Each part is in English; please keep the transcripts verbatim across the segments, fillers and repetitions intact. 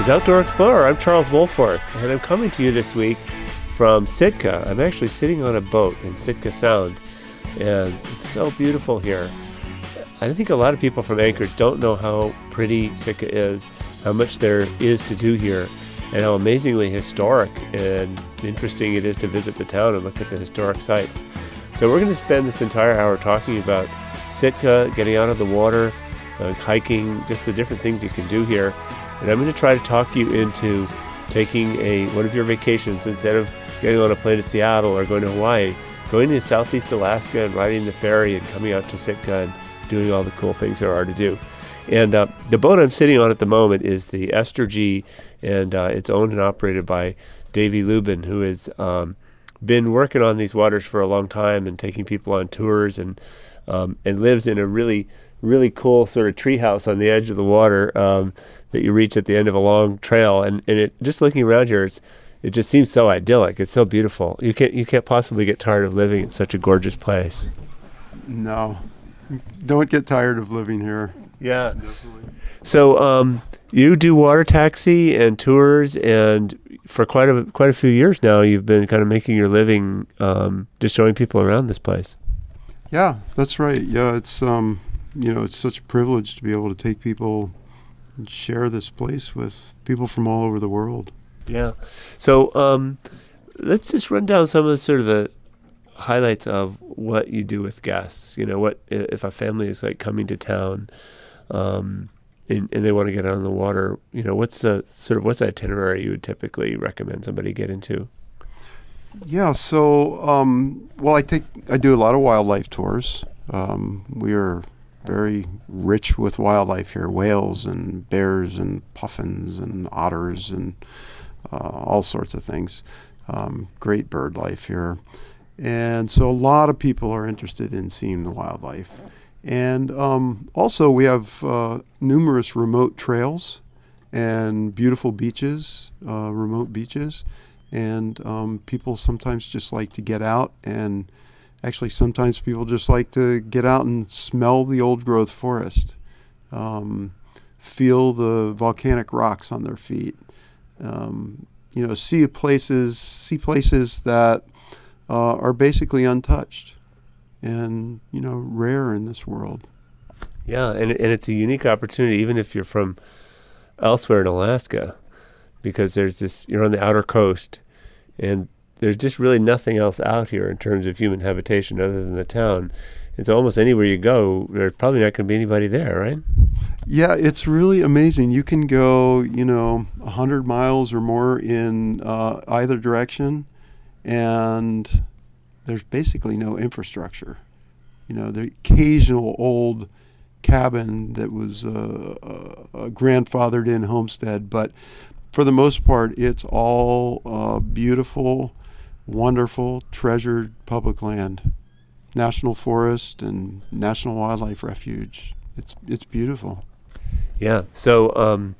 is Outdoor Explorer. I'm Charles Wolforth, and I'm coming to you this week from Sitka. I'm actually sitting on a boat in Sitka Sound, and it's so beautiful here. I think a lot of people from Anchorage don't know how pretty Sitka is, how much there is to do here, and how amazingly historic and interesting it is to visit the town and look at the historic sites. So we're going to spend this entire hour talking about Sitka, getting out of the water, uh, hiking, just the different things you can do here. And I'm going to try to talk you into taking a one of your vacations instead of getting on a plane to Seattle or going to Hawaii, going to Southeast Alaska and riding the ferry and coming out to Sitka and doing all the cool things there are to do. And uh, the boat I'm sitting on at the moment is the Esther G, and uh, it's owned and operated by Davey Lubin, who has um, been working on these waters for a long time and taking people on tours and um, and lives in a really, really cool sort of treehouse on the edge of the water um, that you reach at the end of a long trail. And, and it just looking around here, it's, it just seems so idyllic. It's so beautiful. You can't you can't possibly get tired of living in such a gorgeous place. No, don't get tired of living here. Yeah. So um, you do water taxi and tours, and for quite a quite a few years now, you've been kind of making your living um, just showing people around this place. Yeah, that's right. Yeah, it's um, you know, it's such a privilege to be able to take people and share this place with people from all over the world. Yeah. So um, let's just run down some of the sort of the highlights of what you do with guests. You know, what if a family is like coming to town, um, and, and they want to get out on the water. You know, what's the sort of what's the itinerary you would typically recommend somebody get into? Yeah. So, um, well, I take I do a lot of wildlife tours. Um, we are very rich with wildlife here: whales and bears and puffins and otters and uh, all sorts of things. Um, great bird life here. And so a lot of people are interested in seeing the wildlife. And um, also we have uh, numerous remote trails and beautiful beaches, uh, remote beaches. And um, people sometimes just like to get out, and actually sometimes people just like to get out and smell the old growth forest, um, feel the volcanic rocks on their feet, um, you know, see places, see places that uh, are basically untouched and, you know, rare in this world. Yeah, and and it's a unique opportunity, even if you're from elsewhere in Alaska, because there's this, you're on the outer coast, and there's just really nothing else out here in terms of human habitation other than the town. And so almost anywhere you go, there's probably not going to be anybody there, right? Yeah, it's really amazing. You can go, you know, one hundred miles or more in uh, either direction, and there's basically no infrastructure. You know, the occasional old cabin that was uh, a grandfathered in homestead, but for the most part, it's all uh, beautiful, wonderful, treasured public land, national forest and national wildlife refuge. It's it's beautiful. Yeah. So, um,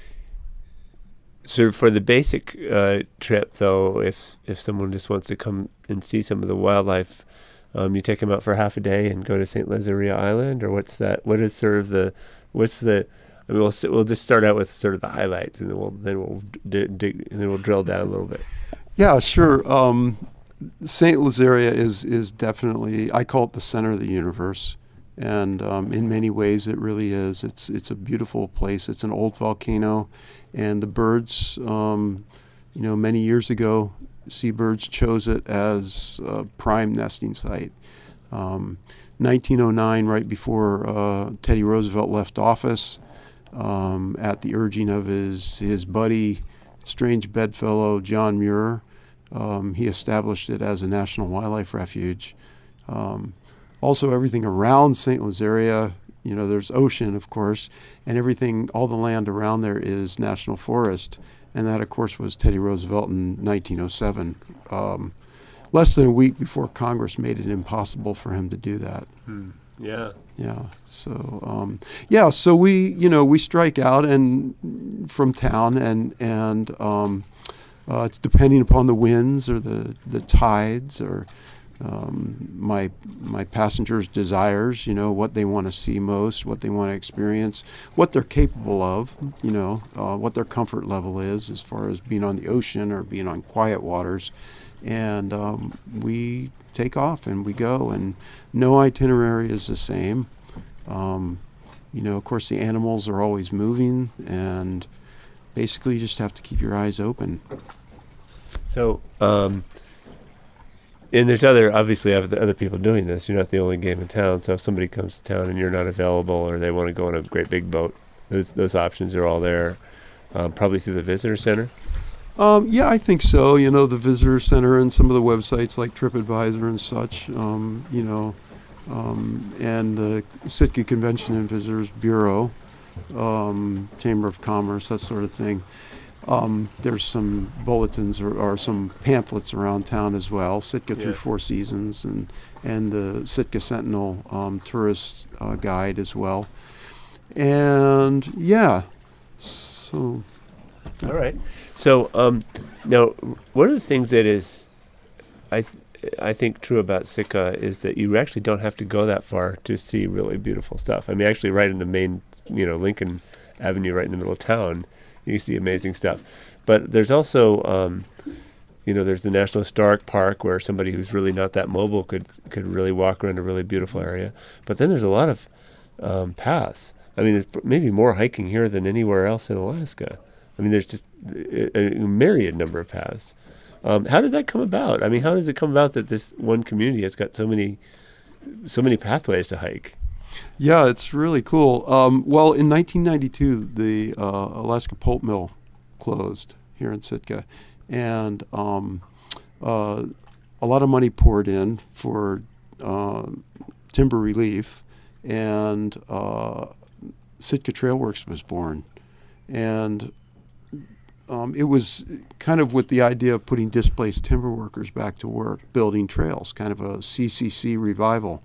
so for the basic uh, trip, though, if if someone just wants to come and see some of the wildlife, um, you take them out for half a day and go to Saint Lazaria Island, or what's that? What is sort of the what's the I mean, we'll we'll just start out with sort of the highlights, and then we'll then we'll d- dig and then we'll drill down a little bit. Yeah, sure. Um, Saint Lazaria is is definitely, I call it the center of the universe, and um, in many ways it really is. It's it's a beautiful place. It's an old volcano, and the birds, um, you know, many years ago, seabirds chose it as a prime nesting site. Um, nineteen oh nine, right before uh, Teddy Roosevelt left office. Um, at the urging of his his buddy, strange bedfellow John Muir, um, he established it as a national wildlife refuge. Um, also, everything around Saint Lazaria, you know, there's ocean, of course, and everything, all the land around there is national forest, and that, of course, was Teddy Roosevelt in nineteen oh seven, um, less than a week before Congress made it impossible for him to do that. Hmm. Yeah. Yeah. So, um, yeah. So we, you know, we strike out and from town, and and um, uh, it's depending upon the winds or the the tides or um, my my passengers' desires, you know, what they want to see most, what they want to experience, what they're capable of, you know, uh, what their comfort level is as far as being on the ocean or being on quiet waters. And um, we take off and we go, and no itinerary is the same. Um, you know, of course, the animals are always moving, and basically you just have to keep your eyes open. So, um, and there's other, obviously, other other people doing this. You're not the only game in town. So if somebody comes to town and you're not available, or they want to go on a great big boat, those, those options are all there, um, probably through the visitor center. Um, yeah, I think so. You know, the visitor center and some of the websites like TripAdvisor and such, um, you know, um, and the Sitka Convention and Visitors Bureau, um, Chamber of Commerce, that sort of thing. Um, there's some bulletins or, or some pamphlets around town as well, Sitka Yeah. Through Four Seasons, and, and the Sitka Sentinel um, tourist uh, guide as well. And, yeah, so... All right. So um, now, one of the things that is, I th- I think true about Sitka is that you actually don't have to go that far to see really beautiful stuff. I mean, actually, right in the main, you know, Lincoln Avenue, right in the middle of town, you see amazing stuff. But there's also, um, you know, there's the National Historic Park where somebody who's really not that mobile could could really walk around a really beautiful area. But then there's a lot of um, paths. I mean, there's maybe more hiking here than anywhere else in Alaska. I mean, there's just a, a myriad number of paths. Um, how did that come about? I mean, how does it come about that this one community has got so many, so many pathways to hike? Yeah, it's really cool. Um, well, in nineteen ninety-two, the uh, Alaska Pulp Mill closed here in Sitka, and um, uh, a lot of money poured in for uh, timber relief, and uh, Sitka Trail Works was born. And um, it was kind of with the idea of putting displaced timber workers back to work, building trails, kind of a C C C revival.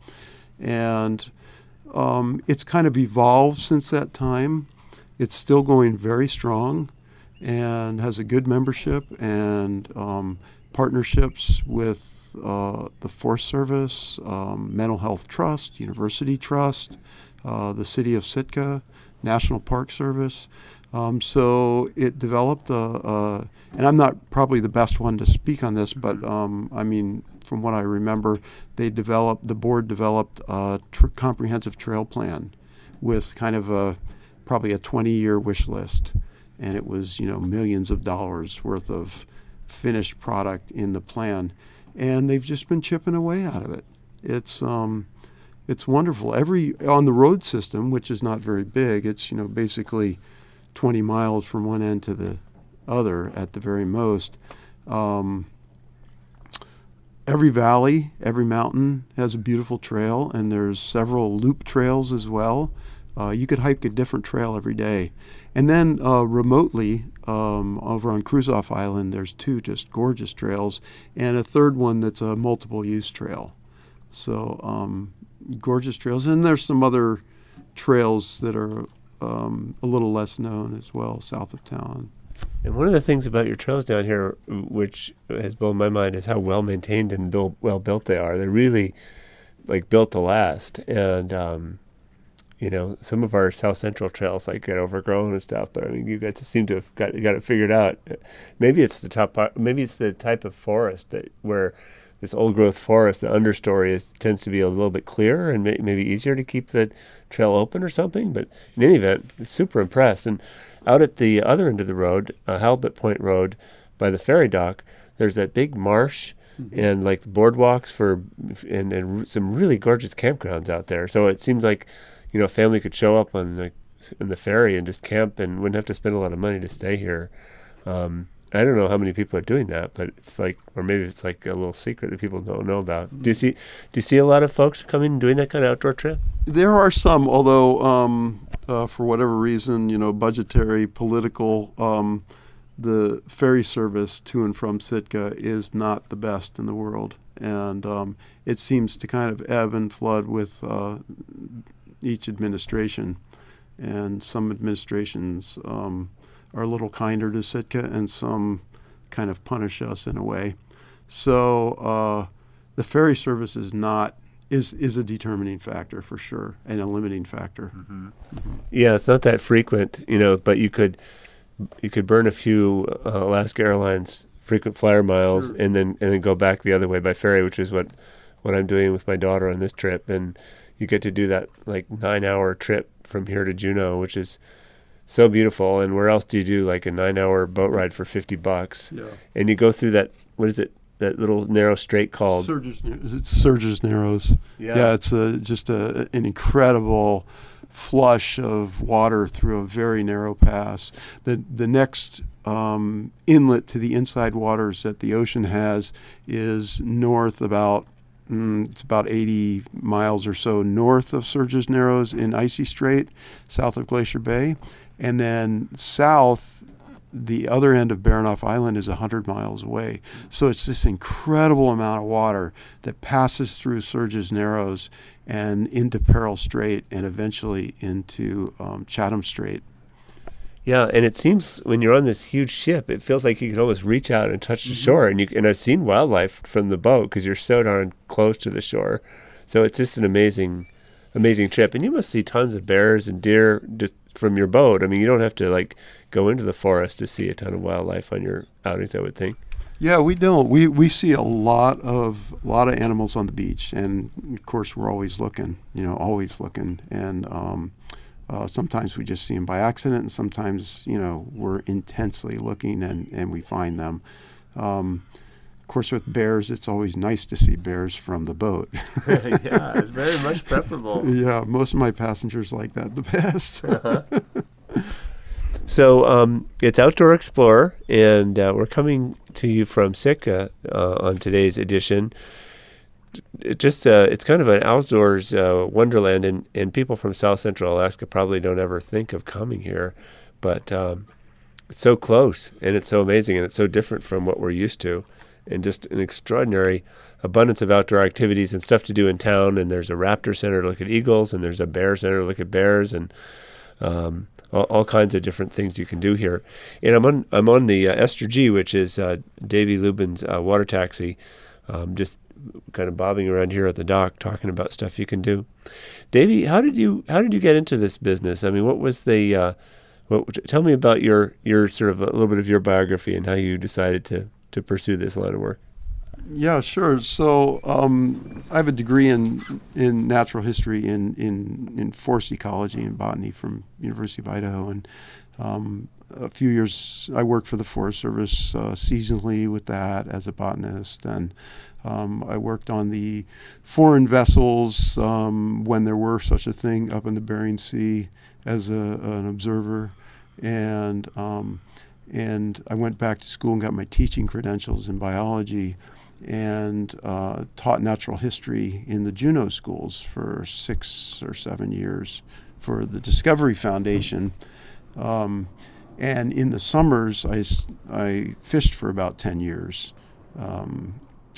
And um, it's kind of evolved since that time. It's still going very strong and has a good membership and um, partnerships with uh, the Forest Service, um, Mental Health Trust, University Trust, uh, the City of Sitka, National Park Service. Um, so it developed, a, a, and I'm not probably the best one to speak on this, but um, I mean, from what I remember, they developed, the board developed a tr- comprehensive trail plan with kind of a, probably a twenty-year wish list. And it was, you know, millions of dollars worth of finished product in the plan. And they've just been chipping away out of it. It's, um, it's wonderful. Every, on the road system, which is not very big, it's, you know, basically twenty miles from one end to the other at the very most. Um, every valley, every mountain has a beautiful trail, and there's several loop trails as well. Uh, you could hike a different trail every day. And then uh, remotely, um, over on Kruzof Island, there's two just gorgeous trails, and a third one that's a multiple-use trail. So um, gorgeous trails. And there's some other trails that are Um, a little less known as well, south of town. And one of the things about your trails down here, which has blown my mind, is how well maintained and built, well built they are. They're really like built to last. And um, you know, some of our South Central trails like get overgrown and stuff. But I mean, you guys seem to have got got it figured out. Maybe it's the top. Maybe it's the type of forest that where this old growth forest, the understory is tends to be a little bit clearer and may, maybe easier to keep the trail open or something. But in any event, super impressed. And out at the other end of the road, uh, Halibut Point Road, by the ferry dock, there's that big marsh mm-hmm. and like the boardwalks for and, and some really gorgeous campgrounds out there. So it seems like, you know, a family could show up on the in the ferry and just camp and wouldn't have to spend a lot of money to stay here. Um, I don't know how many people are doing that, but it's like, or maybe it's like a little secret that people don't know about. Do you see, do you see a lot of folks coming and doing that kind of outdoor trip? There are some, although um, uh, for whatever reason, you know, budgetary, political, um, the ferry service to and from Sitka is not the best in the world, and um, it seems to kind of ebb and flood with uh, each administration, and some administrations. Um, are a little kinder to Sitka, and some kind of punish us in a way. So uh, the ferry service is not is is a determining factor for sure, and a limiting factor. Mm-hmm. Mm-hmm. Yeah, it's not that frequent, you know, but you could you could burn a few uh, Alaska Airlines frequent flyer miles, sure. and then and then go back the other way by ferry, which is what what I'm doing with my daughter on this trip. And you get to do that like nine hour trip from here to Juneau, which is so beautiful. And where else do you do like a nine hour boat ride for fifty bucks? Yeah. And you go through that, what is it, that little narrow strait called? Surges, it's Surges Narrows. Yeah. Yeah, it's a, just a, an incredible flush of water through a very narrow pass. The, the next um, inlet to the inside waters that the ocean has is north about Mm, it's about eighty miles or so north of Surges Narrows in Icy Strait, south of Glacier Bay. And then south, the other end of Baranof Island is one hundred miles away. So it's this incredible amount of water that passes through Surges Narrows and into Peril Strait and eventually into um, Chatham Strait. Yeah, and it seems when you're on this huge ship, it feels like you can almost reach out and touch the mm-hmm. shore. And you and I've seen wildlife from the boat because you're so darn close to the shore. So it's just an amazing, amazing trip. And you must see tons of bears and deer just from your boat. I mean, you don't have to like go into the forest to see a ton of wildlife on your outings, I would think. Yeah, we don't. We we see a lot of a lot of animals on the beach, and of course we're always looking. You know, always looking, and. Um, Uh, sometimes we just see them by accident, and sometimes, you know, we're intensely looking and, and we find them. Um, of course, with bears, it's always nice to see bears from the boat. Yeah, it's very much preferable. Yeah, most of my passengers like that the best. Uh-huh. So um, it's Outdoor Explorer, and uh, we're coming to you from Sitka uh, on today's edition. It just uh, it's kind of an outdoors uh, wonderland, and, and people from South Central Alaska probably don't ever think of coming here, but um, it's so close, and it's so amazing, and it's so different from what we're used to, and just an extraordinary abundance of outdoor activities and stuff to do in town. And there's a raptor center to look at eagles, and there's a bear center to look at bears, and um, all, all kinds of different things you can do here. And I'm on I'm on the uh, Ester G, which is uh, Davy Lubin's uh, water taxi, um, just kind of bobbing around here at the dock talking about stuff you can do. Davy, how did you how did you get into this business? I mean, what was the uh, what, tell me about your your sort of a little bit of your biography and how you decided to to pursue this line of work. Yeah, sure. So um, I have a degree in in natural history in in in forest ecology and botany from University of Idaho, and um, a few years I worked for the Forest Service uh, seasonally with that as a botanist, and um, I worked on the foreign vessels um, when there were such a thing up in the Bering Sea as a, an observer, and um, and I went back to school and got my teaching credentials in biology, and uh, taught natural history in the Juneau schools for six or seven years for the Discovery Foundation. Um, and in the summers, I, I fished for about ten years. Um,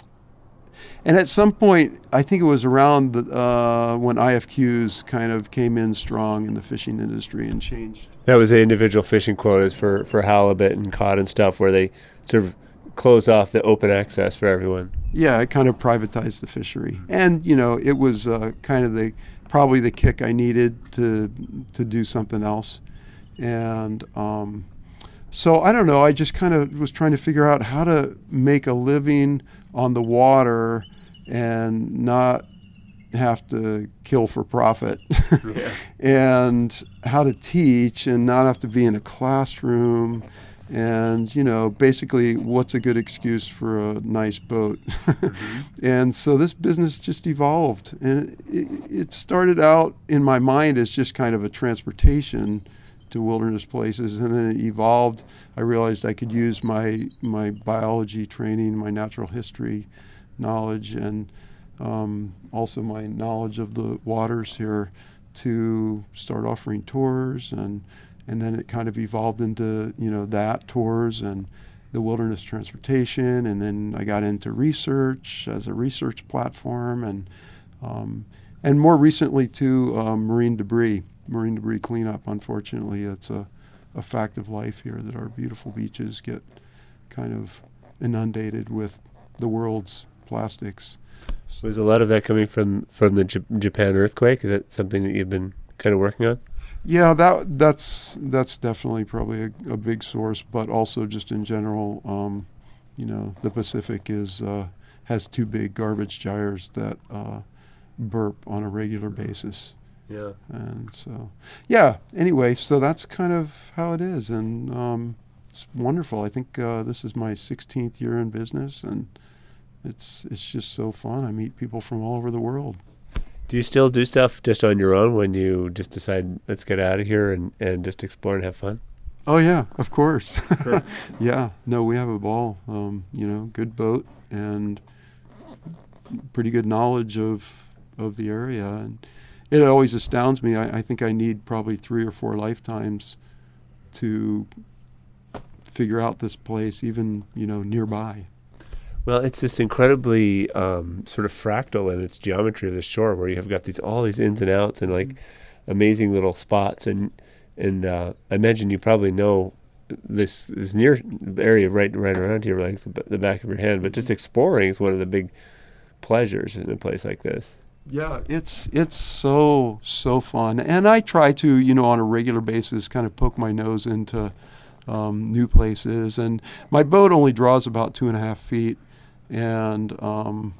and at some point, I think it was around the, uh, when I F Qs kind of came in strong in the fishing industry and changed. That was the individual fishing quotas for, for halibut and cod and stuff, where they sort of close off the open access for everyone. Yeah, it kind of privatized the fishery. And, you know, it was uh, kind of the probably the kick I needed to to do something else. And um, so, I don't know, I just kind of was trying to figure out how to make a living on the water and not have to kill for profit. Yeah. And how to teach and not have to be in a classroom. And, you know, basically, what's a good excuse for a nice boat? Mm-hmm. And so this business just evolved. And it, it started out in my mind as just kind of a transportation to wilderness places. And then it evolved. I realized I could use my, my biology training, my natural history knowledge, and um, also my knowledge of the waters here to start offering tours. And And then it kind of evolved into, you know, that tours and the wilderness transportation. And then I got into research as a research platform, and um, and more recently to um, marine debris, marine debris cleanup. Unfortunately, it's a, a fact of life here that our beautiful beaches get kind of inundated with the world's plastics. So Was a lot of that coming from from the J- Japan earthquake? Is that something that you've been kind of working on? yeah, that that's that's definitely probably a, a big source, but also just in general, um, you know, the Pacific is uh, has two big garbage gyres that uh, burp on a regular basis. Yeah. And so, yeah, anyway, so that's kind of how it is. And um, it's wonderful. I think uh, this is my sixteenth year in business, and it's it's just so fun. I meet people from all over the world. Do you still do stuff just on your own when you just decide, let's get out of here and, and just explore and have fun? Oh, yeah, of course. Yeah, no, we have a ball. Um, you know, good boat and pretty good knowledge of of the area. And it always astounds me. I, I think I need probably three or four lifetimes to figure out this place, even, you know, nearby. Well, it's this incredibly um, sort of fractal in its geometry of the shore, where you have got these all these ins and outs and like amazing little spots, and and uh, I imagine you probably know this this near area right right around here, like the, the back of your hand. But just exploring is one of the big pleasures in a place like this. Yeah, it's it's so so fun, and I try to, you know, on a regular basis, kind of poke my nose into um, new places. And my boat only draws about two and a half feet, and um,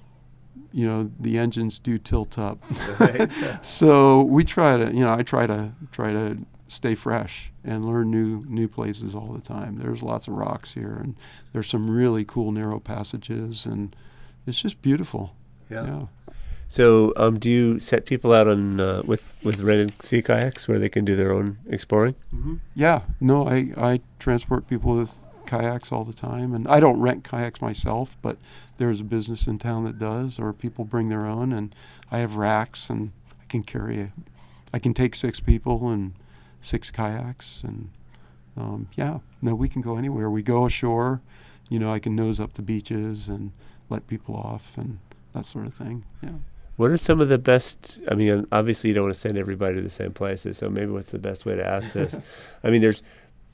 you know, the engines do tilt up. Right. So we try to, you know, I try to try to stay fresh and learn new new places all the time. There's lots of rocks here, and there's some really cool narrow passages, and it's just beautiful. Yeah. Yeah. So, um, do you set people out on uh, with with rented sea kayaks where they can do their own exploring? Mm-hmm. Yeah, no, I, I transport people with kayaks all the time, and I don't rent kayaks myself, but there's a business in town that does, or people bring their own, and I have racks, and I can carry, a, I can take six people and six kayaks, and um, yeah, no, we can go anywhere. We go ashore, you know, I can nose up the beaches and let people off and that sort of thing. Yeah. What are some of the best, I mean, obviously you don't want to send everybody to the same places, so maybe what's the best way to ask this? I mean, there's,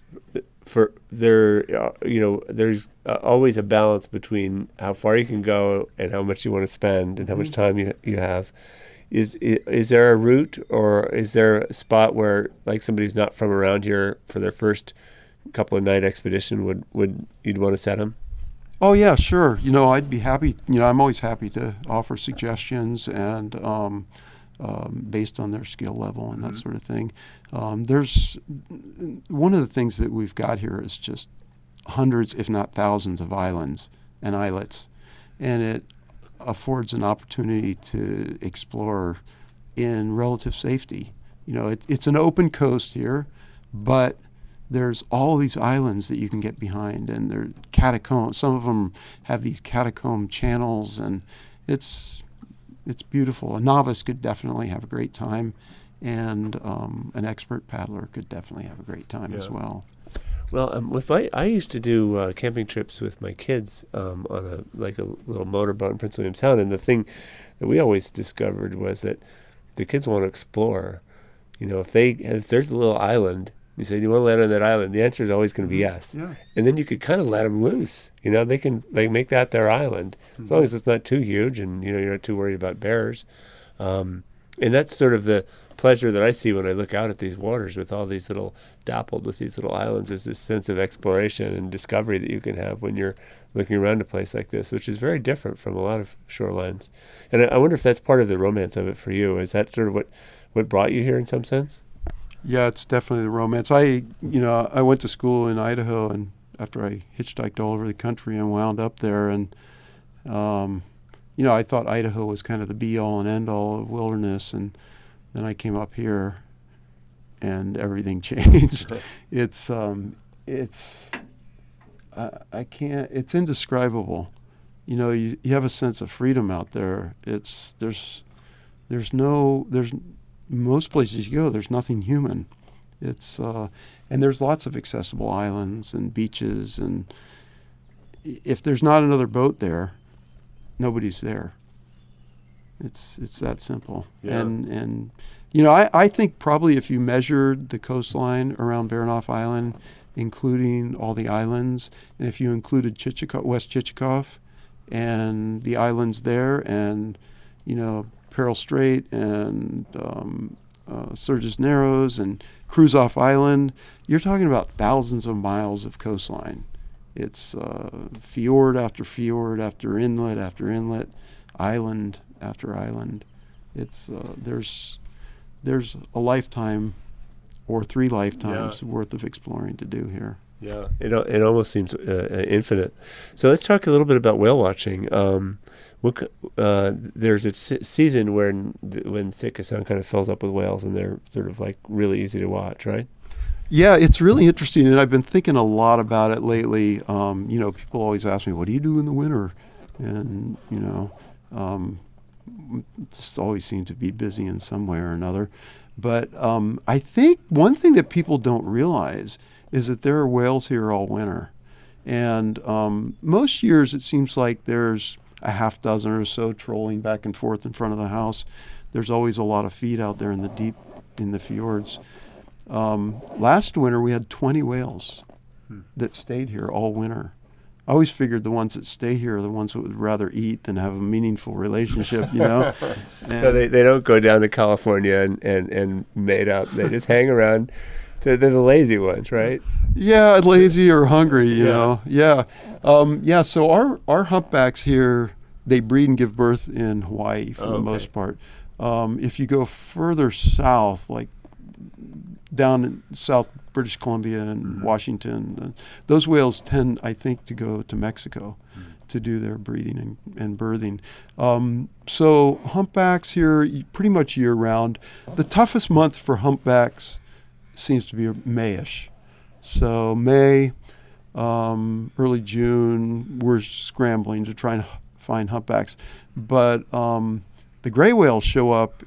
for, there, uh, you know, there's uh, always a balance between how far you can go and how much you want to spend and how much time you you have. Is, is is there a route, or is there a spot where, like, somebody who's not from around here for their first couple of night expedition would, would you'd want to set them? Oh, yeah, sure. You know, I'd be happy, you know, I'm always happy to offer suggestions and um, um, based on their skill level and that mm-hmm. sort of thing. Um, there's, one of the things that we've got here is just hundreds, if not thousands of islands and islets, and it affords an opportunity to explore in relative safety. You know, it, it's an open coast here, but there's all these islands that you can get behind, and they're catacombs. Some of them have these catacomb channels, and it's it's beautiful. A novice could definitely have a great time, and um, an expert paddler could definitely have a great time yeah. as well. Well, um, with my, I used to do uh, camping trips with my kids um, on a like a little motorboat in Prince William Sound, and the thing that we always discovered was that the kids want to explore. You know, if they if there's a little island. You say, do you want to land on that island? The answer is always going to be yes. Yeah. And then you could kind of let them loose. You know, they can they make that their island mm-hmm. as long as it's not too huge, and you know you're not too worried about bears. Um, and that's sort of the pleasure that I see when I look out at these waters with all these little dappled with these little islands. Is this sense of exploration and discovery that you can have when you're looking around a place like this, which is very different from a lot of shorelines. And I, I wonder if that's part of the romance of it for you. Is that sort of what what brought you here in some sense? Yeah, it's definitely the romance. I, you know, I went to school in Idaho, and after I hitchhiked all over the country and wound up there, and, um, you know, I thought Idaho was kind of the be-all and end-all of wilderness, and then I came up here, and everything changed. it's, um, it's, I, I can't, it's indescribable. You know, you, you have a sense of freedom out there. It's, there's, there's no, there's, most places you go, there's nothing human. It's uh, and there's lots of accessible islands and beaches, and if there's not another boat there, nobody's there. It's it's that simple. Yeah. And and you know, I, I think probably if you measured the coastline around Baranof Island, including all the islands, and if you included Chichikov, West Chichikov, and the islands there, and you know Peril Strait and um, uh, Sturgis Narrows and Kruzof Island. You're talking about thousands of miles of coastline. It's uh, fjord after fjord after inlet after inlet, island after island. It's uh, there's there's a lifetime or three lifetimes Yeah. worth of exploring to do here. Yeah, it al- it almost seems uh, infinite. So let's talk a little bit about whale watching. Um, what, c- uh, there's a se- season when when Sitka Sound kind of fills up with whales, and they're sort of like really easy to watch, right? Yeah, it's really interesting, and I've been thinking a lot about it lately. Um, you know, people always ask me, "What do you do in the winter?" And you know, um, just always seem to be busy in some way or another. But um, I think one thing that people don't realize is that there are whales here all winter, and um, most years it seems like there's a half dozen or so trolling back and forth in front of the house. There's always a lot of feed out there in the deep in the fjords. Um, last winter we had twenty whales hmm. that stayed here all winter. I always figured the ones that stay here are the ones that would rather eat than have a meaningful relationship, you know. So they, they don't go down to California and, and, and mate up. They just hang around. So they're the lazy ones, right? Yeah, lazy or hungry, you yeah. know. Yeah. Um, yeah, so our, our humpbacks here, they breed and give birth in Hawaii for oh, the okay. most part. Um, if you go further south, like down in South British Columbia and mm-hmm. Washington, uh, those whales tend, I think, to go to Mexico mm-hmm. to do their breeding and, and birthing. Um, so humpbacks here pretty much year-round. The toughest month for humpbacks seems to be Mayish. So May, um, early June, we're scrambling to try and find humpbacks. But um, the gray whales show up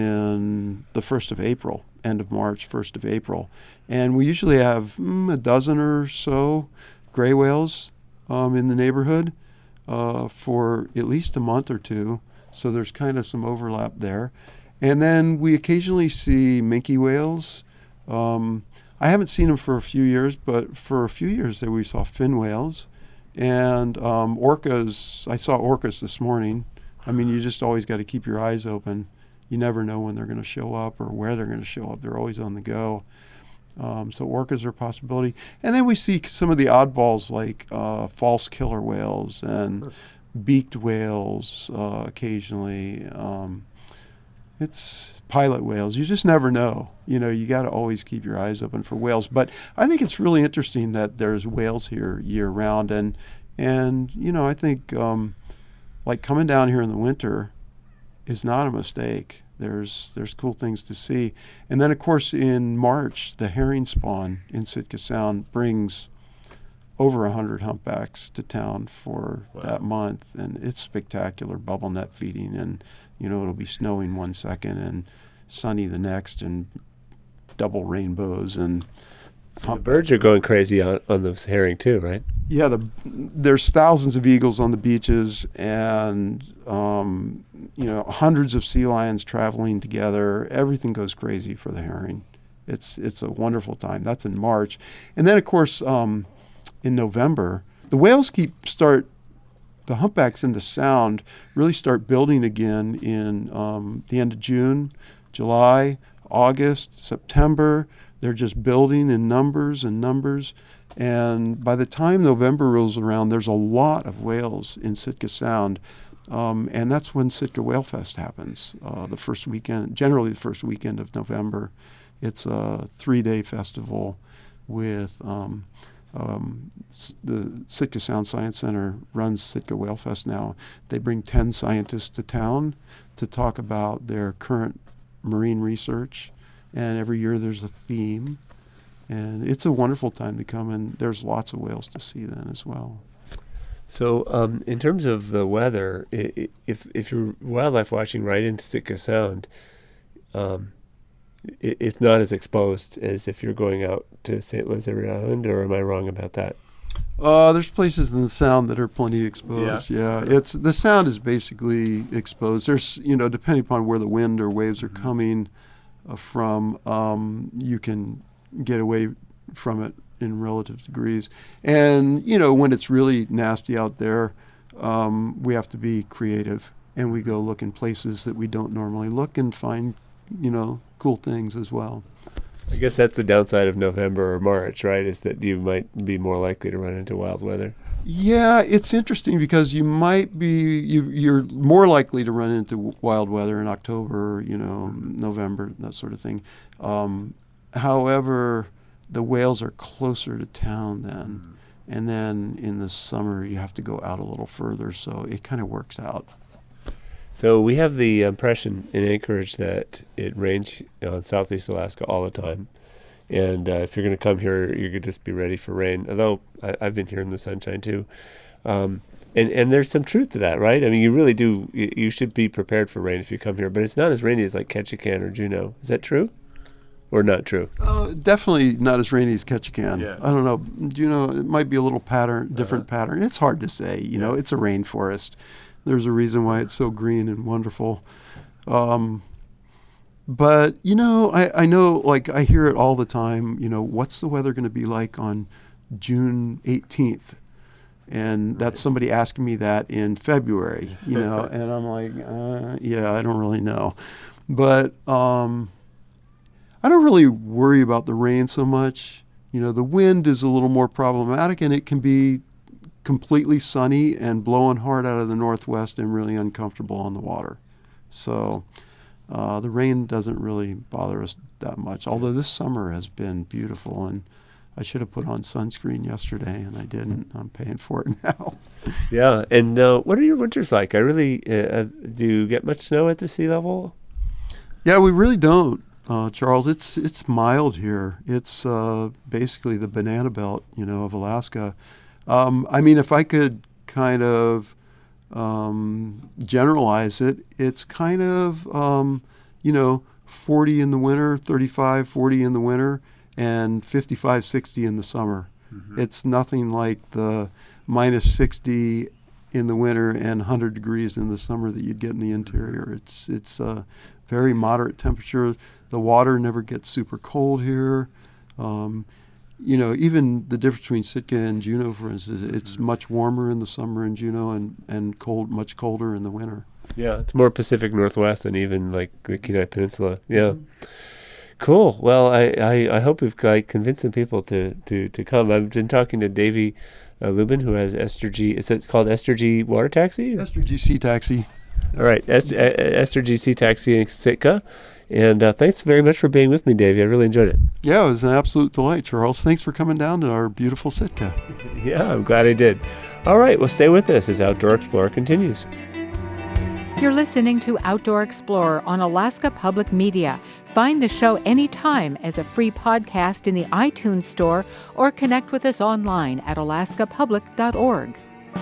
in the first of April. End of March, first of April. And we usually have mm, a dozen or so gray whales um, in the neighborhood uh, for at least a month or two. So there's kind of some overlap there. And then we occasionally see minke whales. Um, I haven't seen them for a few years, but for a few years there we saw fin whales. And um, orcas, I saw orcas this morning. I mean, you just always got to keep your eyes open. You never know when they're going to show up or where they're going to show up. They're always on the go. Um, so orcas are a possibility. And then we see some of the oddballs like uh, false killer whales and beaked whales uh, occasionally. Um, it's pilot whales. You just never know. You know, you got to always keep your eyes open for whales. But I think it's really interesting that there's whales here year round. And, and you know, I think um, like coming down here in the winter is not a mistake. There's there's cool things to see. And then, of course, in March, the herring spawn in Sitka Sound brings over one hundred humpbacks to town for wow. that month. And it's spectacular, bubble net feeding. And, you know, it'll be snowing one second and sunny the next and double rainbows. And the birds are going crazy on, on those herring too, right? Yeah, the, there's thousands of eagles on the beaches and, um, you know, hundreds of sea lions traveling together. Everything goes crazy for the herring. It's it's a wonderful time. That's in March. And then, of course, um, in November, the whales keep start, the humpbacks in the Sound really start building again in um, the end of June, July, August, September. They're just building in numbers and numbers. And by the time November rolls around, there's a lot of whales in Sitka Sound. Um, and that's when Sitka Whale Fest happens, uh, the first weekend, generally the first weekend of November. It's a three-day festival with um, um, the Sitka Sound Science Center runs Sitka Whale Fest now. They bring ten scientists to town to talk about their current marine research. And every year there's a theme. And it's a wonderful time to come, and there's lots of whales to see then as well. So um, in terms of the weather, i- if if you're wildlife watching right in Sitka Sound, um, it, it's not as exposed as if you're going out to Saint Elizabeth Island, or am I wrong about that? Uh, there's places in the Sound that are plenty exposed. Yeah. yeah, it's the Sound is basically exposed. There's, you know, depending upon where the wind or waves are coming uh, from, um, you can get away from it in relative degrees. And, you know, when it's really nasty out there, um, we have to be creative, and we go look in places that we don't normally look and find, you know, cool things as well. I guess that's the downside of November or March, right? Is that you might be more likely to run into wild weather. Yeah, it's interesting because you might be you you're more likely to run into wild weather in October, you know, November, that sort of thing. Um, however, the whales are closer to town then, mm. and then in the summer you have to go out a little further, so it kind of works out. So we have the impression in Anchorage that it rains on Southeast Alaska all the time. And uh, if you're going to come here, you could just be ready for rain. Although I, I've been here in the sunshine too. Um, and, and there's some truth to that, right? I mean, you really do. You, you should be prepared for rain if you come here. But it's not as rainy as like Ketchikan or Juneau. Is that true? Or not true? Uh, definitely not as rainy as Ketchikan. Yeah. I don't know. Juneau, it might be a little pattern, different uh-huh. pattern. It's hard to say. You know, it's a rainforest. There's a reason why it's so green and wonderful. Um, but, you know, I, I know, like, I hear it all the time, you know, what's the weather going to be like on June eighteenth? And right. that's somebody asking me that in February, you know, and I'm like, uh, yeah, I don't really know. But um, I don't really worry about the rain so much. You know, the wind is a little more problematic, and it can be completely sunny and blowing hard out of the northwest and really uncomfortable on the water. So uh, the rain doesn't really bother us that much, although this summer has been beautiful, and I should have put on sunscreen yesterday and I didn't. I'm paying for it now. Yeah. And uh, what are your winters like? I really uh, do you get much snow at the sea level? Yeah, we really don't, uh, Charles. It's it's mild here. It's uh, basically the banana belt, you know, of Alaska. Um, I mean, if I could kind of um, generalize it, it's kind of, um, you know, forty in the winter, thirty-five, forty in the winter, and fifty-five, sixty in the summer. Mm-hmm. It's nothing like the minus sixty in the winter and one hundred degrees in the summer that you'd get in the interior. It's, it's a very moderate temperature. The water never gets super cold here. Um, You know, even the difference between Sitka and Juneau, for instance, it's much warmer in the summer in Juneau and, and cold, much colder in the winter. Yeah, it's more Pacific Northwest than even like the Kenai Peninsula. Yeah. Mm-hmm. Cool. Well, I, I, I hope we've like, convinced some people to, to, to come. I've been talking to Davey uh, Lubin, who has Estergy. Is it called Estergy Water Taxi? Estergy Sea Taxi. All right, Est- Estergy Sea Taxi in Sitka. And uh, thanks very much for being with me, Davey. I really enjoyed it. Yeah, it was an absolute delight, Charles. Thanks for coming down to our beautiful Sitka. Yeah, I'm glad I did. All right, well, stay with us as Outdoor Explorer continues. You're listening to Outdoor Explorer on Alaska Public Media. Find the show anytime as a free podcast in the iTunes Store or connect with us online at alaska public dot org.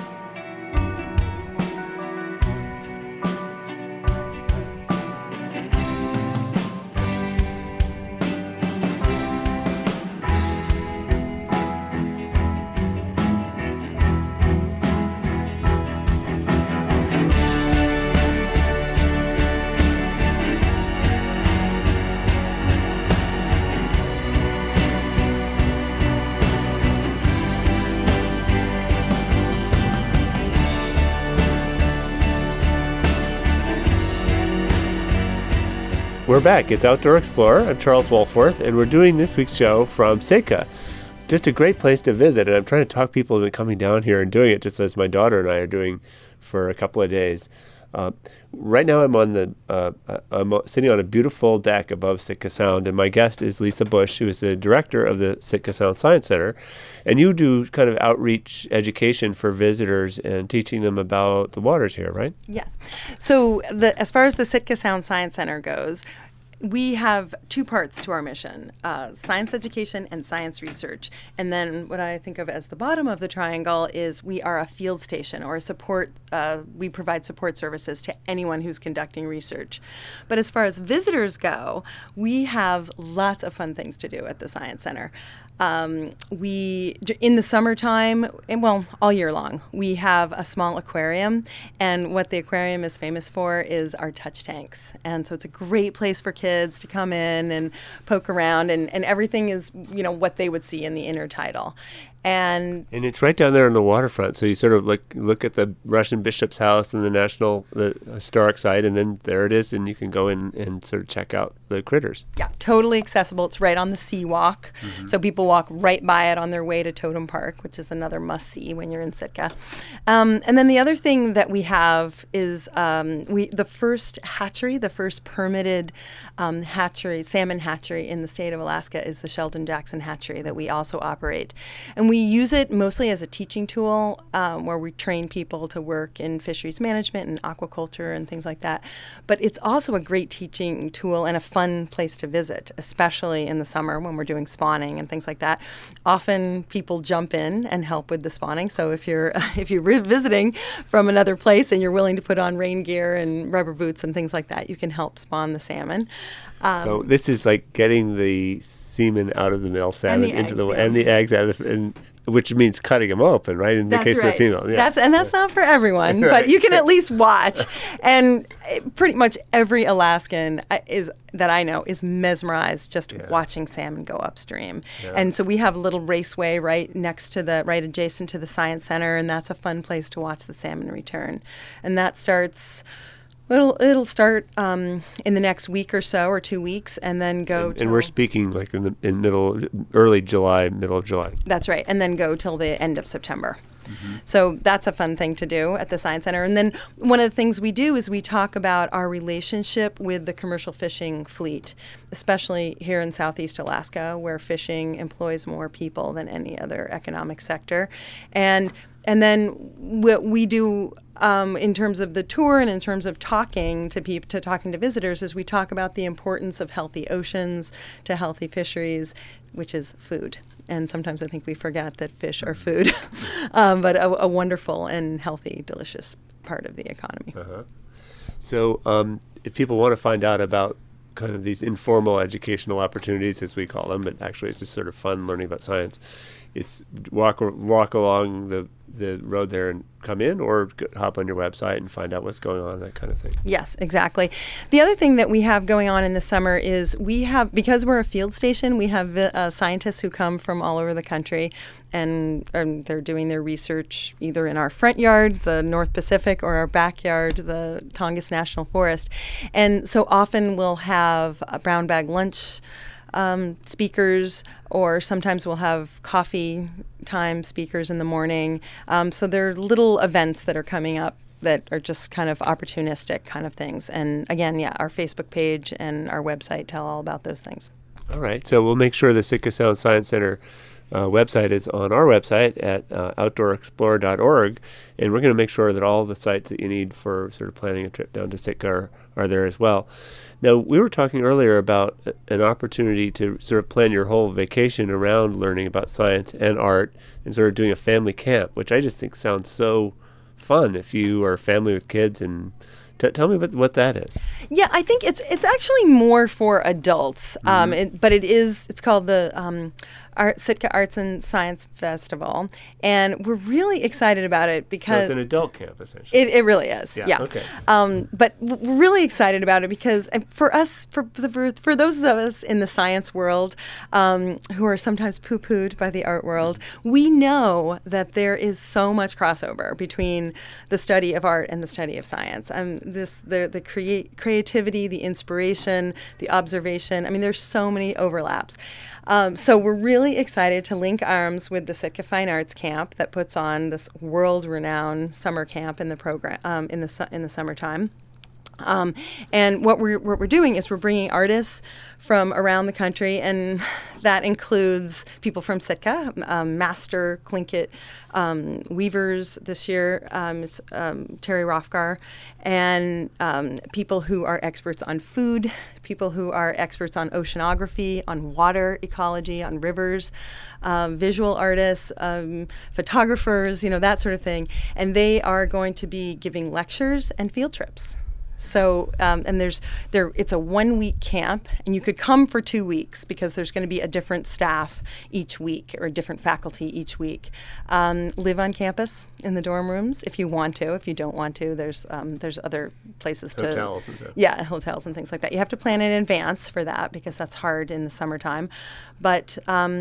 We're back. It's Outdoor Explorer. I'm Charles Wolforth, and we're doing this week's show from Sitka. Just a great place to visit, and I'm trying to talk people into coming down here and doing it, just as my daughter and I are doing for a couple of days. Uh, right now, I'm on the uh, I'm sitting on a beautiful deck above Sitka Sound, and my guest is Lisa Bush, who is the director of the Sitka Sound Science Center. And you do kind of outreach education for visitors and teaching them about the waters here, right? Yes. So the, as far as the Sitka Sound Science Center goes, we have two parts to our mission, uh, science education and science research. And then what I think of as the bottom of the triangle is we are a field station or a support, uh, we provide support services to anyone who's conducting research. But as far as visitors go, we have lots of fun things to do at the Science Center. Um, we, in the summertime, and well, all year long, we have a small aquarium, and what the aquarium is famous for is our touch tanks. And so it's a great place for kids to come in and poke around, and, and everything is, you know, what they would see in the intertidal. And And it's right down there on the waterfront. So you sort of look look at the Russian bishop's house and the national the historic site, and then there it is, and you can go in and sort of check out the critters. Yeah, totally accessible. It's right on the Sea Walk, mm-hmm. so people walk right by it on their way to Totem Park, which is another must-see when you're in Sitka. Um, and then the other thing that we have is um, we the first hatchery, the first permitted um, hatchery, salmon hatchery in the state of Alaska is the Sheldon Jackson Hatchery that we also operate. And we use it mostly as a teaching tool um, where we train people to work in fisheries management and aquaculture and things like that. But it's also a great teaching tool and a fun place to visit, especially in the summer when we're doing spawning and things like that. Often people jump in and help with the spawning. So if you're if you're visiting from another place and you're willing to put on rain gear and rubber boots and things like that, you can help spawn the salmon. Um, so this is like getting the semen out of the male salmon the into the eggs, and the eggs out of the, and, which means cutting them open, right? In the That's case right. of the female, yeah. That's and that's not for everyone, Right. but you can at least watch. And pretty much every Alaskan uh, is that I know is mesmerized just Yeah. watching salmon go upstream. Yeah. And so we have a little raceway right next to the right adjacent to the Science Center, and that's a fun place to watch the salmon return. And that starts. It'll it'll start um, in the next week or so, or two weeks, and then go. And, till, and we're speaking like in the in middle, early July, middle of July. That's right, and then go till the end of September. Mm-hmm. So that's a fun thing to do at the Science Center. And then one of the things we do is we talk about our relationship with the commercial fishing fleet, especially here in Southeast Alaska, where fishing employs more people than any other economic sector. And and then what we do um, in terms of the tour and in terms of talking to people, to talking to visitors, is we talk about the importance of healthy oceans to healthy fisheries, which is food. And sometimes I think we forget that fish are food, um, but a, a wonderful and healthy, delicious part of the economy. Uh-huh. So um, if people want to find out about kind of these informal educational opportunities, as we call them, but actually it's just sort of fun learning about science, it's walk walk along the, the road there and come in, or hop on your website and find out what's going on, that kind of thing. Yes, exactly. The other thing that we have going on in the summer is we have, because we're a field station, we have uh, scientists who come from all over the country, and um, they're doing their research either in our front yard, the North Pacific, or our backyard, the Tongass National Forest. And so often we'll have a brown bag lunch Um, speakers, or sometimes we'll have coffee time speakers in the morning. Um, so there are little events that are coming up that are just kind of opportunistic kind of things. And again, yeah, our Facebook page and our website tell all about those things. All right. So we'll make sure the Sitka Sound Science Center uh, website is on our website at uh, outdoor explorer dot org. And we're going to make sure that all the sites that you need for sort of planning a trip down to Sitka are, are there as well. Now, we were talking earlier about an opportunity to sort of plan your whole vacation around learning about science and art and sort of doing a family camp, which I just think sounds so fun if you are a family with kids. And t- tell me what, what that is. Yeah, I think it's it's actually more for adults, mm-hmm. um, it, but it is, it's called the um, Art, Sitka Arts and Science Festival, and we're really excited about it because... So it's an adult camp, essentially. It, it really is, yeah. yeah. Okay. Um, but we're really excited about it because for us, for, for, for those of us in the science world um, who are sometimes poo-pooed by the art world, we know that there is so much crossover between the study of art and the study of science. Um, this the, the crea- creativity, the inspiration, the observation, I mean, there's so many overlaps. Um, so we're really excited to link arms with the Sitka Fine Arts Camp that puts on this world-renowned summer camp in the program um, in the su- in the summertime. Um, and what we're what we're doing is we're bringing artists from around the country, and that includes people from Sitka, um, master Tlingit um, weavers this year. Um, it's um, Terry Rothgar, and um, people who are experts on food, people who are experts on oceanography, on water ecology, on rivers, um, visual artists, um, photographers, you know, that sort of thing. And they are going to be giving lectures and field trips. So, um, and there's there. It's a one-week camp, and you could come for two weeks because there's going to be a different staff each week or a different faculty each week. Um, live on campus in the dorm rooms if you want to. If you don't want to, there's um, there's other places to hotels and stuff. Yeah, hotels and things like that. You have to plan in advance for that because that's hard in the summertime, but. Um,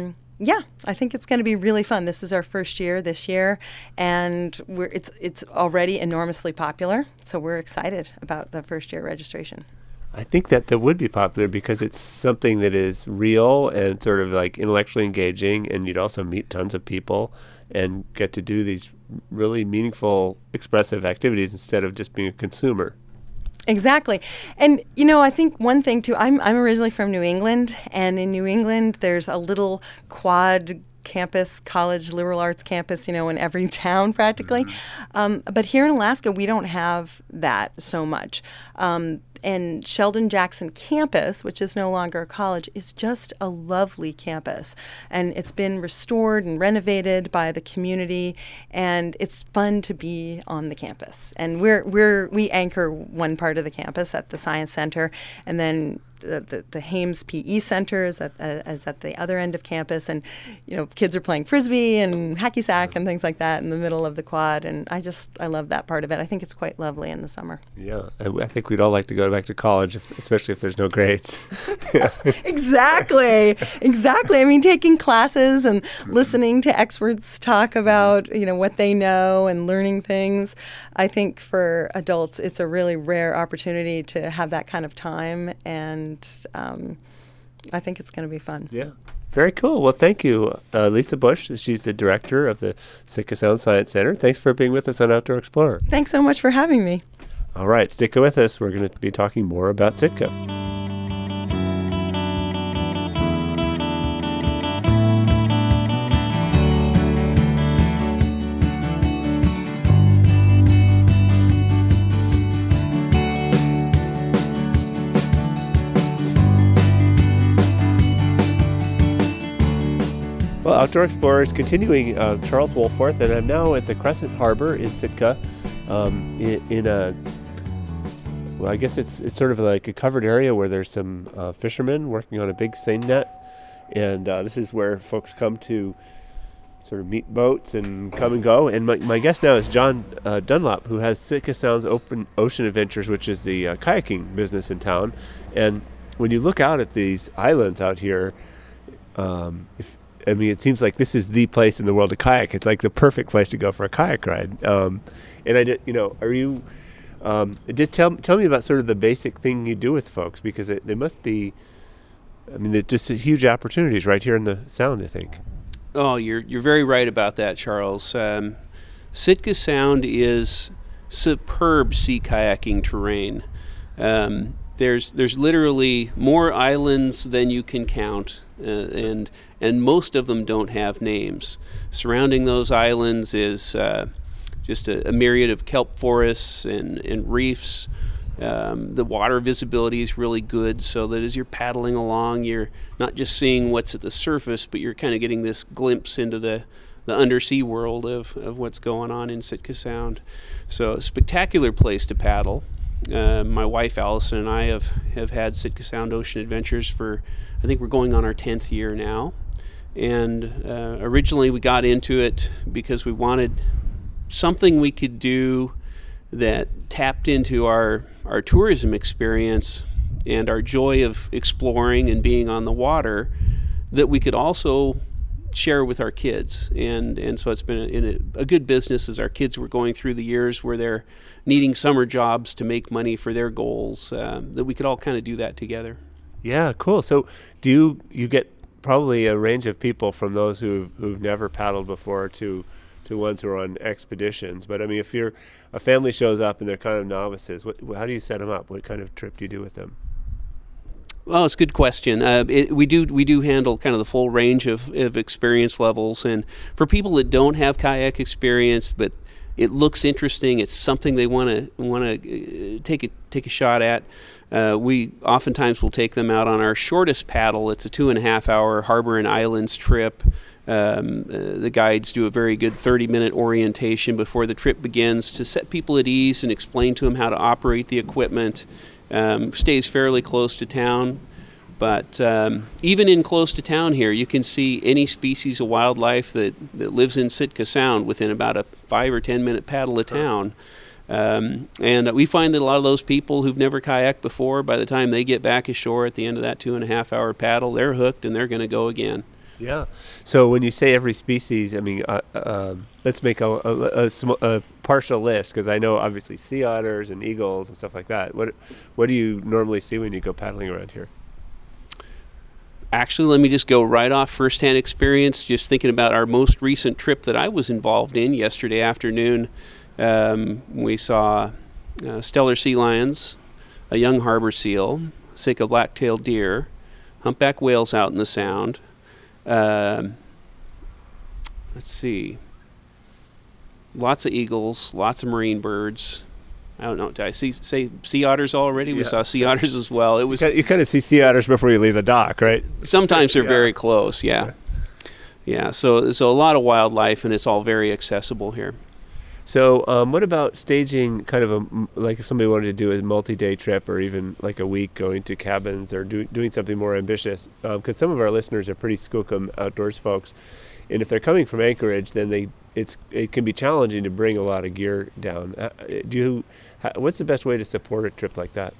Yeah, I think it's going to be really fun. This is our first year this year, and we're, it's it's already enormously popular, so we're excited about the first year registration. I think that that would be popular because it's something that is real and sort of like intellectually engaging, and you'd also meet tons of people and get to do these really meaningful, expressive activities instead of just being a consumer. Exactly. And, you know, I think one thing, too, I'm, I'm originally from New England, and in New England, there's a little quad campus, college, liberal arts campus, you know, in every town practically. Mm-hmm. Um, but here in Alaska, we don't have that so much. Um, and Sheldon Jackson campus, which is no longer a college, is just a lovely campus. And it's been restored and renovated by the community, and it's fun to be on the campus. And we're we're we anchor one part of the campus at the Science Center, and then The, the, the Hames P E Center is at, uh, is at the other end of campus, and you know, kids are playing frisbee and hacky sack and things like that in the middle of the quad, and I just I love that part of it. I think it's quite lovely in the summer. Yeah, I, I think we'd all like to go back to college, if, especially if there's no grades. Exactly, exactly. I mean, taking classes and listening to experts talk about you know what they know and learning things. I think for adults, it's a really rare opportunity to have that kind of time, and Um, I think it's going to be fun. Yeah. Very cool. Well, thank you, uh, Lisa Bush. She's the director of the Sitka Sound Science Center. Thanks for being with us on Outdoor Explorer. Thanks so much for having me. All right. Stick with us. We're going to be talking more about Sitka. Well, Outdoor Explorer is continuing. Uh, Charles Wohlforth, and I'm now at the Crescent Harbor in Sitka, um, in, in a, well, I guess it's it's sort of like a covered area where there's some uh, fishermen working on a big seine net, and uh, this is where folks come to sort of meet boats and come and go. And my, my guest now is John uh, Dunlop, who has Sitka Sounds Open Ocean Adventures, which is the uh, kayaking business in town. And when you look out at these islands out here, um, if I mean, it seems like this is the place in the world to kayak. It's like the perfect place to go for a kayak ride. Um, and I did, you know, are you, um, just tell, tell me about sort of the basic thing you do with folks, because it, they must be, I mean, they're just huge opportunities right here in the Sound, I think. Oh, you're, you're very right about that, Charles. Um, Sitka Sound is superb sea kayaking terrain. Um, There's there's literally more islands than you can count, uh, and and most of them don't have names. Surrounding those islands is uh, just a, a myriad of kelp forests and, and reefs. Um, the water visibility is really good, so that as you're paddling along, you're not just seeing what's at the surface, but you're kind of getting this glimpse into the, the undersea world of, of what's going on in Sitka Sound. So a spectacular place to paddle. Uh, my wife Allison and I have, have had Sitka Sound Ocean Adventures for, I think we're going on our tenth year now. And uh, originally we got into it because we wanted something we could do that tapped into our, our tourism experience and our joy of exploring and being on the water, that we could also share with our kids. And and so it's been a, in a, a good business as our kids were going through the years where they're needing summer jobs to make money for their goals, uh, that we could all kind of do that together. Yeah, cool. So do you, you get probably a range of people from those who've, who've never paddled before to to ones who are on expeditions. But I mean, if you're a family shows up and they're kind of novices, what, how do you set them up? What kind of trip do you do with them? Well, it's a good question. Uh, it, we do we do handle kind of the full range of, of experience levels, and for people that don't have kayak experience, but it looks interesting, it's something they want to want to take a take a shot at. Uh, we oftentimes will take them out on our shortest paddle. It's a two and a half hour harbor and islands trip. Um, uh, the guides do a very good thirty minute orientation before the trip begins to set people at ease and explain to them how to operate the equipment. Um, stays fairly close to town, but um, even in close to town here, you can see any species of wildlife that, that lives in Sitka Sound within about a five or ten minute paddle of town. Um, and we find that a lot of those people who've never kayaked before, by the time they get back ashore at the end of that two and a half hour paddle, they're hooked and they're going to go again. Yeah. So when you say every species, I mean, uh, um, let's make a, a, a, sm- a partial list, because I know obviously sea otters and eagles and stuff like that. What what do you normally see when you go paddling around here? Actually, let me just go right off firsthand experience, just thinking about our most recent trip that I was involved in yesterday afternoon. Um, we saw uh, stellar sea lions, a young harbor seal, Sitka black-tailed deer, humpback whales out in the Sound. Um, let's see. Lots of eagles, lots of marine birds. I don't know. Did I see say sea otters already? We Yeah. saw sea otters as well. It was You kind, of, you kind of see sea otters before you leave the dock, right? sometimes they're Yeah. very close. Yeah, yeah. So so a lot of wildlife, and it's all very accessible here. So um, what about staging kind of a, m- like if somebody wanted to do a multi-day trip or even like a week going to cabins or do, doing something more ambitious? Because some of our listeners are pretty skookum outdoors folks. And if they're coming from Anchorage, then they it's it can be challenging to bring a lot of gear down. Uh, do you, ha- what's the best way to support a trip like that?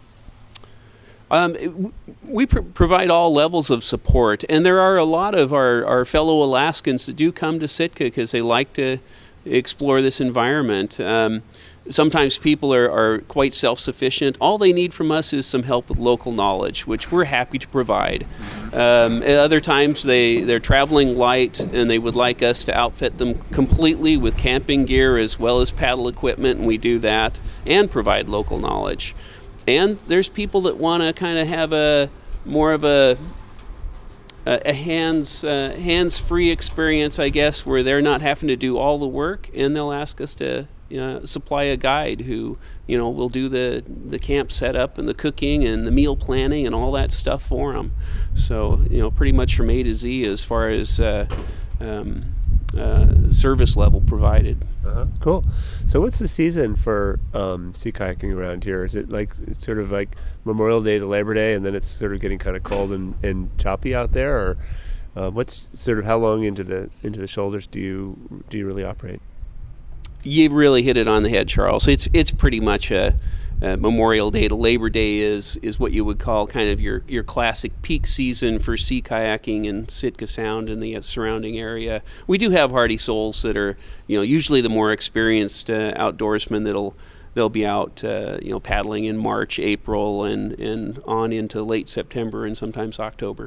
Um, it- w- we pr- provide all levels of support, and there are a lot of our, our fellow Alaskans that do come to Sitka because they like to explore this environment. Um, sometimes people are, are quite self-sufficient. All they need from us is some help with local knowledge, which we're happy to provide. Um, at other times they, they're traveling light and they would like us to outfit them completely with camping gear as well as paddle equipment, and we do that and provide local knowledge. And there's people that want to kind of have a more of a a, a hands uh, hands-free experience, I guess, where they're not having to do all the work, and they'll ask us to uh, supply a guide who, you know, will do the the camp setup and the cooking and the meal planning and all that stuff for them. So, you know, pretty much from A to Z as far as uh, um, uh, service level provided. Uh-huh. Cool. So what's the season for um, sea kayaking around here? Is it like it's sort of like Memorial Day to Labor Day, and then it's sort of getting kind of cold and, and choppy out there, or uh, what's sort of how long into the into the shoulders do you do you really operate? You really hit it on the head, Charles. It's it's pretty much a, a Memorial Day to Labor Day is is what you would call kind of your, your classic peak season for sea kayaking in Sitka Sound and the surrounding area. We do have hardy souls that are, you know, usually the more experienced uh, outdoorsmen that'll they'll be out, uh, you know, paddling in March, April, and, and on into late September and sometimes October.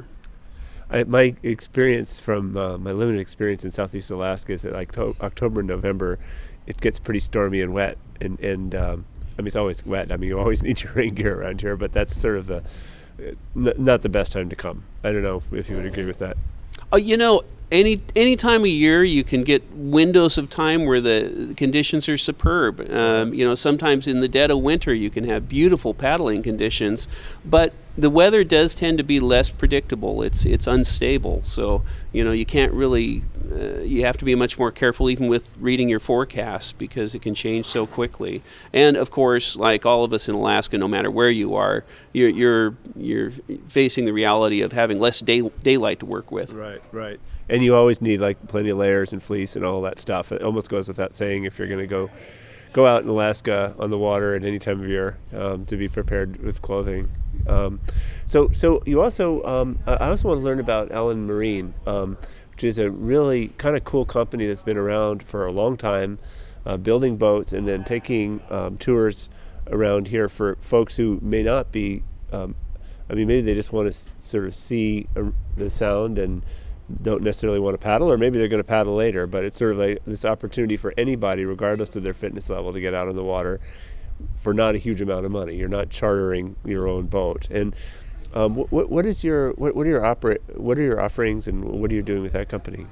I, my experience from uh, my limited experience in Southeast Alaska is that like to- October and November, it gets pretty stormy and wet, and and um, I mean it's always wet. I mean you always need your rain gear around here, but that's sort of the n- not the best time to come. I don't know if you would agree with that. Uh, you know, any any time of year you can get windows of time where the conditions are superb. Um, you know, sometimes in the dead of winter you can have beautiful paddling conditions, but the weather does tend to be less predictable. It's it's unstable, so you know you can't really. Uh, you have to be much more careful even with reading your forecasts because it can change so quickly. And of course, like all of us in Alaska, no matter where you are, you're you're you're facing the reality of having less day, daylight to work with. Right, right. And you always need like plenty of layers and fleece and all that stuff. It almost goes without saying if you're going to go go out in Alaska on the water at any time of year um, to be prepared with clothing. Um, so, so you also, um, I also want to learn about Allen Marine, um, which is a really kind of cool company that's been around for a long time, uh, building boats and then taking um, tours around here for folks who may not be. Um, I mean, maybe they just want to s- sort of see uh, the sound and don't necessarily want to paddle, or maybe they're going to paddle later, but it's sort of like this opportunity for anybody, regardless of their fitness level, to get out on the water for not a huge amount of money. You're not chartering your own boat. And um, what what is your what, what are your opera what are your offerings, and what are you doing with that company?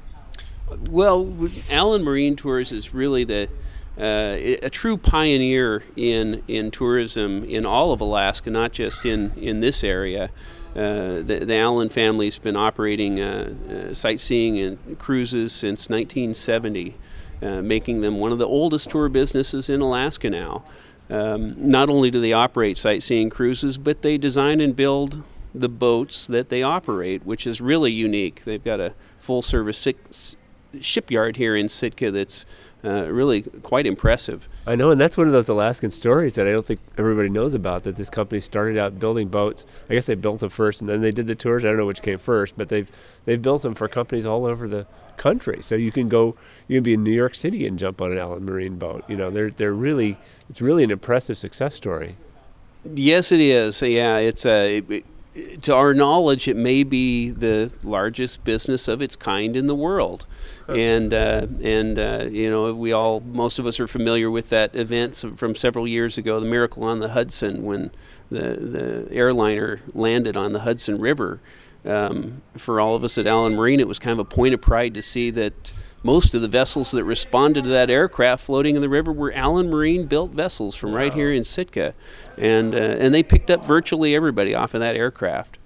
Well, Allen Marine Tours is really the uh, a true pioneer in in tourism in all of Alaska, not just in, in this area. Uh, the, the Allen family's been operating uh, uh, sightseeing and cruises since nineteen seventy, uh, making them one of the oldest tour businesses in Alaska now. Um, not only do they operate sightseeing cruises, but they design and build the boats that they operate, which is really unique. They've got a full-service six, shipyard here in Sitka that's uh, really quite impressive. I know, and that's one of those Alaskan stories that I don't think everybody knows about, that this company started out building boats. I guess they built them first, and then they did the tours. I don't know which came first, but they've they've built them for companies all over the country. So you can go, you can be in New York City and jump on an Allen Marine boat. You know, they're they're really, it's really an impressive success story. Yes, it is. Yeah, it's a. It, it, to our knowledge, it may be the largest business of its kind in the world. And, uh, and uh, you know, we all, most of us are familiar with that event from several years ago, the Miracle on the Hudson, when the, the airliner landed on the Hudson River. Um, for all of us at Allen Marine, it was kind of a point of pride to see that most of the vessels that responded to that aircraft floating in the river were Allen Marine built vessels from right here in Sitka, and uh, and they picked up virtually everybody off of that aircraft.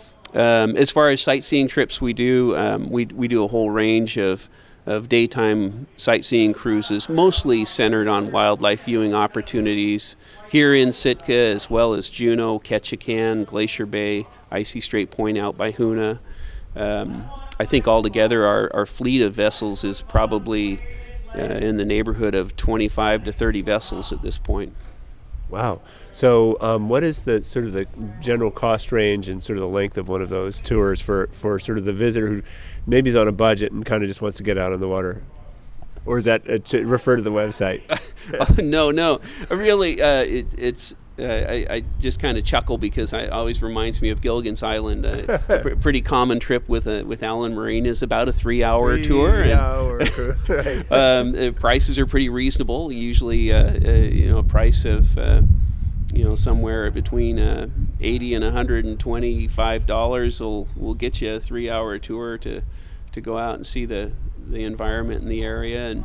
Um, as far as sightseeing trips, we do um, we we do a whole range of of daytime sightseeing cruises, mostly centered on wildlife viewing opportunities here in Sitka, as well as Juneau, Ketchikan, Glacier Bay, Icy Strait Point out by Hoonah. Um, I think altogether our, our fleet of vessels is probably uh, in the neighborhood of twenty-five to thirty vessels at this point. Wow. So um, what is the sort of the general cost range and sort of the length of one of those tours for, for sort of the visitor who maybe is on a budget and kind of just wants to get out on the water? Or is that uh, to refer to the website? oh, no, no. Really, uh, it, it's uh, I, I just kind of chuckle because it always reminds me of Gilligan's Island. Uh, a pr- pretty common trip with a, with Allen Marine is about a three-hour three tour. Three hour tour, right. um, the prices are pretty reasonable. Usually, uh, uh, you know, a price of uh, you know somewhere between uh, eighty and one hundred and twenty-five dollars will will get you a three-hour tour to to go out and see the the environment in the area. And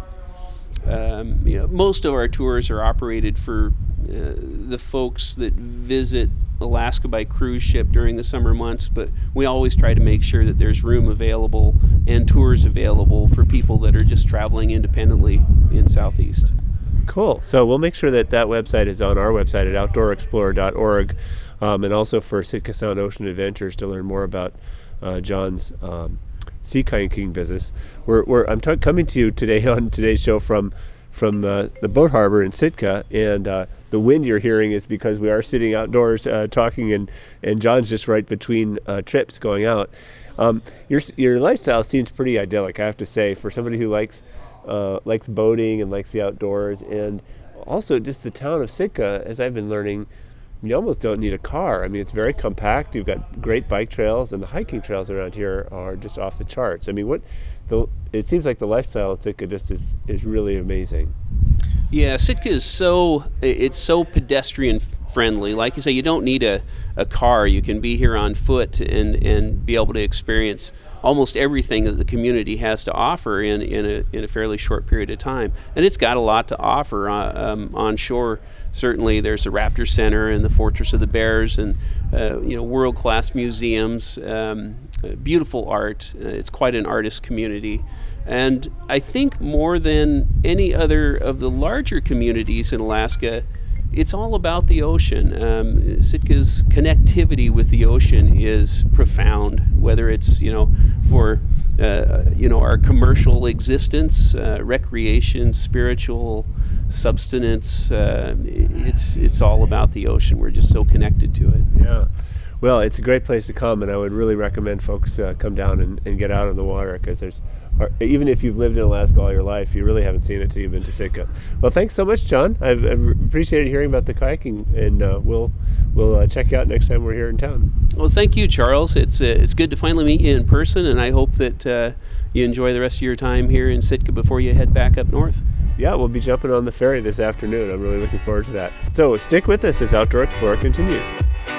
um, you know, most of our tours are operated for uh, the folks that visit Alaska by cruise ship during the summer months, but we always try to make sure that there's room available and tours available for people that are just traveling independently in Southeast. Cool. So we'll make sure that that website is on our website at outdoor explorer dot org, um, and also for Sitka Sound Ocean Adventures to learn more about uh, John's um, sea kayaking business. We're, we're I'm t- coming to you today on today's show from from uh, the boat harbor in Sitka, and uh, the wind you're hearing is because we are sitting outdoors uh, talking, and, and John's just right between uh, trips going out. Um, your your lifestyle seems pretty idyllic, I have to say, for somebody who likes uh, likes boating and likes the outdoors, and also just the town of Sitka, as I've been learning. You almost don't need a car. I mean, it's very compact. You've got great bike trails, and the hiking trails around here are just off the charts. I mean, what the it seems like the lifestyle of Sitka just is, is really amazing. Yeah, Sitka is so it's so pedestrian friendly. Like you say, you don't need a, a car. You can be here on foot and, and be able to experience almost everything that the community has to offer in, in a in a fairly short period of time. And it's got a lot to offer uh, um, on shore. Certainly, there's the Raptor Center and the Fortress of the Bears, and uh, you know, world-class museums, um, beautiful art. Uh, it's quite an artist community, and I think more than any other of the larger communities in Alaska, it's all about the ocean. Um, Sitka's connectivity with the ocean is profound. Whether it's you know for uh, you know our commercial existence, uh, recreation, spiritual substance, uh, it's it's all about the ocean. We're just so connected to it. Yeah. Well, it's a great place to come, and I would really recommend folks uh, come down and, and get out on the water, because there's, even if you've lived in Alaska all your life, you really haven't seen it till you've been to Sitka. Well, thanks so much, John. I've, I've appreciated hearing about the kayaking, and uh, we'll we'll uh, check you out next time we're here in town. Well, thank you, Charles. It's uh, it's good to finally meet you in person, and I hope that uh, you enjoy the rest of your time here in Sitka before you head back up north. Yeah, we'll be jumping on the ferry this afternoon. I'm really looking forward to that. So stick with us as Outdoor Explorer continues.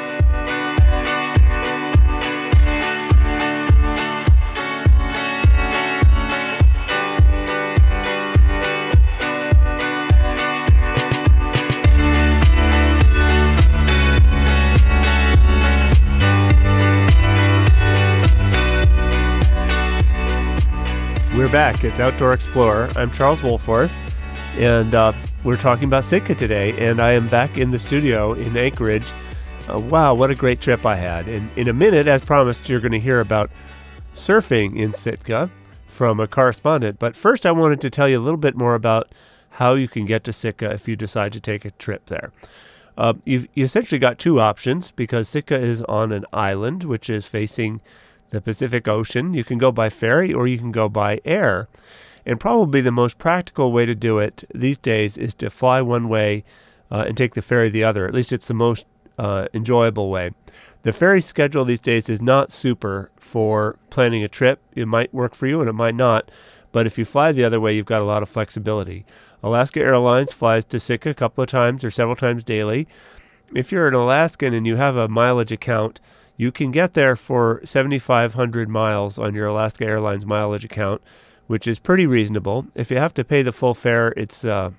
We're back. It's Outdoor Explorer. I'm Charles Wohlforth, and uh, we're talking about Sitka today, and I am back in the studio in Anchorage. Uh, wow, what a great trip I had. And in a minute, as promised, you're going to hear about surfing in Sitka. from a correspondent. But first, I wanted to tell you a little bit more about how you can get to Sitka if you decide to take a trip there. Uh, you've you essentially got two options because Sitka is on an island, which is facing the Pacific Ocean. You can go by ferry or you can go by air. And probably the most practical way to do it these days is to fly one way uh, and take the ferry the other. At least it's the most uh, enjoyable way. The ferry schedule these days is not super for planning a trip. It might work for you and it might not. But if you fly the other way, you've got a lot of flexibility. Alaska Airlines flies to Sitka a couple of times or several times daily. If you're an Alaskan and you have a mileage account, you can get there for seventy-five hundred miles on your Alaska Airlines mileage account, which is pretty reasonable. If you have to pay the full fare, it's uh,